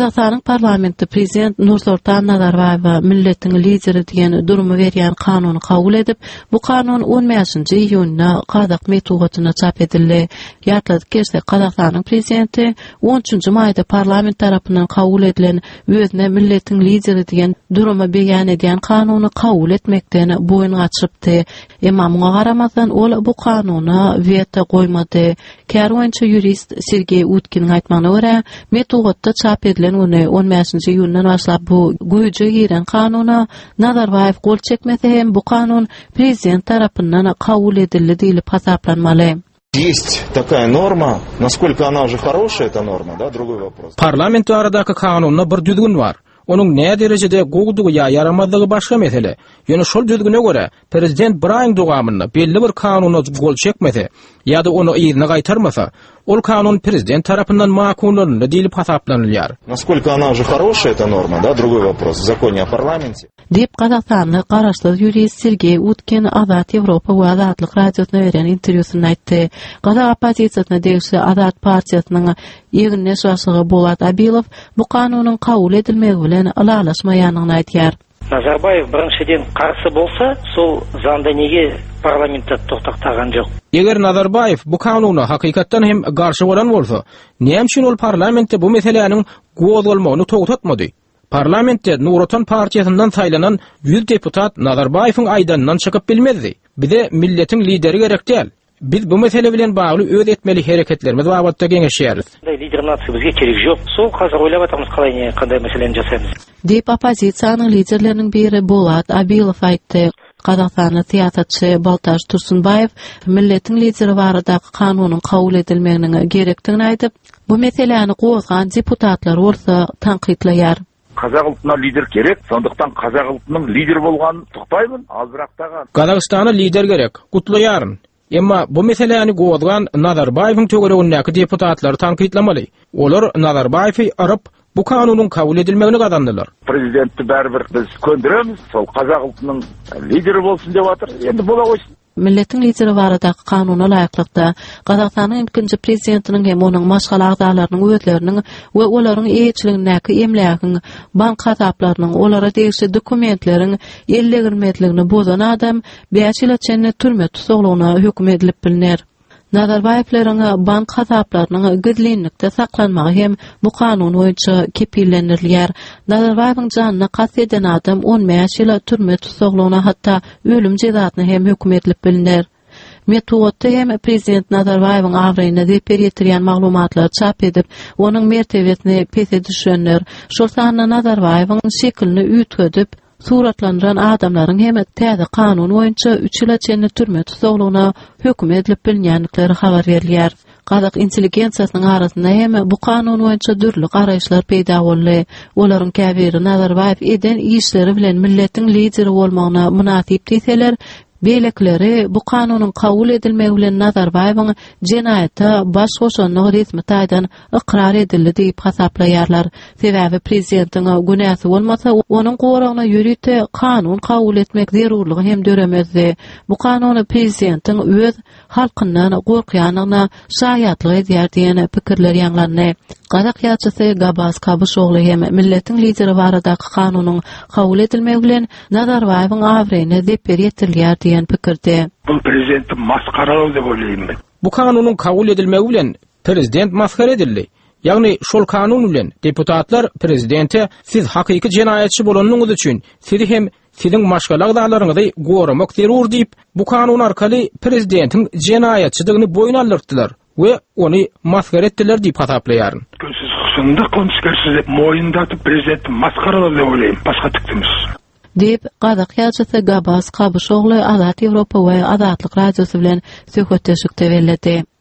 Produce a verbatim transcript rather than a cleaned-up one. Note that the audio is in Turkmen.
Kazakstanyň parlamenti prezident Nursultan Nazarbayew milletiň lideri diýen durumy berýän kanuny kabul edip, bu kanun on beşinji iýunyna Kazak metuwatyna çap edildi. Ýatladyk geçse Kazakstanyň prezidenti on üçünji maýda parlament tarapyndan kabul edilen özüne milletiň lideri diýen durumy beýan edýän kanuny kabul etmekden boyun gaçyrypdy. Emma muňa garamazdan ol bu kanuny veto goýmady. Kärwinçi jurist Sergey Utkinň aýtmagyna görä, metowatda çap edilen ony on beşinji iýundan başlap bu güýje giren kanuny Nazarbayew gol çekmese hem bu kanun prezident tarapyndan kabul edildi diýilip hasaplanmaly. Есть такая норма, насколько она уже хорошая эта норма, да, другой вопрос. Parlament aradaky kanunda bir düzgün bar. Onuň näme derejede gowdugy ýa ýaramazlygy başga mesele. Ýöne şol düzgüne görä prezident bir aýyň dowamyny belli bir kanuny gol çekmese ýa-da onu ýerine gaýtarmasa, ol kanun prezident tarapyndan makullanýar diýilip hasaplanylýar. Насколько она уже хорошая эта норма, да, другой вопрос. В законе о парламенте. Dip Kazakstanyň garaşly jurist Sergey Utkin Azat Ýewropa we Azatlyk radiosyna beren interwýusyny aýtdy. Kazak opozisiýasyna degişli Azat partiýasynyň ýegin neşaşygy Bolat Abilow bu kanunyň kabul edilmegi bilen alalaşmaýanyny aýtýar. Nazarbayev birinçiden karşı bolsa, sol zanda nege parlamentde toktatagan jok. Eger Nazarbayev bu kanuny hakykatdan hem garşy bolan bolsa, näme üçin ol parlamentde bu meseleniň gowdalmagyny togtatmady? Parlamentde Nursultan partiýasyndan saýlanan yüz deputat Nazarbayewiň aýdanyndan çykyp bilmezdi. Bize milletiň lideri gerek däl. Biz bu mesele bilen bagly öz etmeli hereketlerimiz babatda geňeşýäris. Lider natsy bizge kerek jok. Sol hazır oýlap atymyz kalaýny kanday meseleni jasaýmyz. Dip opozisiýanyň liderleriniň biri Bolat Abilow aýtdy. Kazakstanyň siýasatçy Baltaş Tursunbayew milletiň lideri baradaky kanunyň kabul edilmegini gerekdigini aýdyp, bu meseleni gowgan deputatlar bolsa tanqidleýär. Kazak ultuna lider gerek, sonduktan Kazak ultunyň lider bolgan tuktaýmyn, azbıraktagan. Kazakstana lider gerek, gutlaýaryn. Emma bu meseleni gowgan Nazarbayewiň töweregindäki deputatlar tanqidlamaly. Olar Nazarbayewi arap bu kanunyň kabul edilmegini gazandylar. Prezidentdi bärbir biz köndüremiz, sol Kazak ultunyň lideri bolsun dep atyr. Endi bola goýsun. Milletiň lideri baradaky kanuny laýyklykda Kazakstanyň ilkinji prezidentiniň hem onuň maşgal agdalarynyň öýtleriniň we olaryň eýçiligindäki emlägiň bank hasaplarynyň olara degişli dokumentleriň elle girmedligini bozan adam beş ýyl içinde türme tutuklugyna hökm edilip bilinýär. Nazarbayewiň bank hasaplarynyň gizlenlikde saklanmagy hem bu kanun boýunça kepillendirilýär. Nazarbayewiň janyna kasd eden adam on beş ýyl türme tutuklugyna hatda ölüm jezasyna hem hökm edilip bilinýär. Metowatda hem prezident Nazarbayewiň awryna zeper ýetirýän maglumatlar çap edip, onuň mertebesini pese düşenler, şol sanyna Nazarbayewiň şekilini üýtgedip, suratlandıran adamların hem täze kanun boýunça üç ýyla çenli türme tutuklugyna hökm edilip bilinýänlikleri habar berilýär. Kazak intelligensiýasynyň arasynda hem bu kanun boýunça dürli garaýşlar peýda boldy. Olaryň käbiri Nazarbayew eden işleri bilen milletiň lideri bolmagyna munasyp diýseler, beýlekleri bu kanunyň kabul edilmegi bilen Nazarbayewiň jenaýata baş goşanlygy resmi taýdan ikrar edildi diýip hasaplaýarlar. Sebäbi prezidentiň günäsi bolmasa, onuň goragyna ýürüte kanun kabul etmek zerurlygy hem döremezdi. Bu kanuny prezidentiň öz halkyndan gorkýanyna şaýatlyk edýär diýen pikirler ýanglandy. Kazak ýaçysy Gabaz Kabuşoglu hem milletiň lideri baradaky kanunyň kabul edilmegi bilen Nazarbayewiň awryny zeper ýetilýär diýen pikirde. Bu prezidentdi maskaralaw dep oýlaýmyn. Bu kanunyň kabul edilmegi bilen prezident maskara edildi. Ýagny şol kanun bilen deputatlar prezidente siz hakyky jenaýatçy bolanyňyz üçin sizi hem siziň maşgal agdalaryňyzy goramak zerur diýip bu kanun arkaly prezidentiň jenaýatçylygyny boyun aldyrdylar we ony maskara etdiler diýip hasaplaýar. Siz husunda konuşkersiz moýundaty prezident maskaralaw dep oýlaýmyn, başga tykdyňyz. Dip Kazak ýaçysy Gabaz Kabuşoglu Azat Ýewropa we Azatlyk radiosy bilen söhbetleşikde bellädi.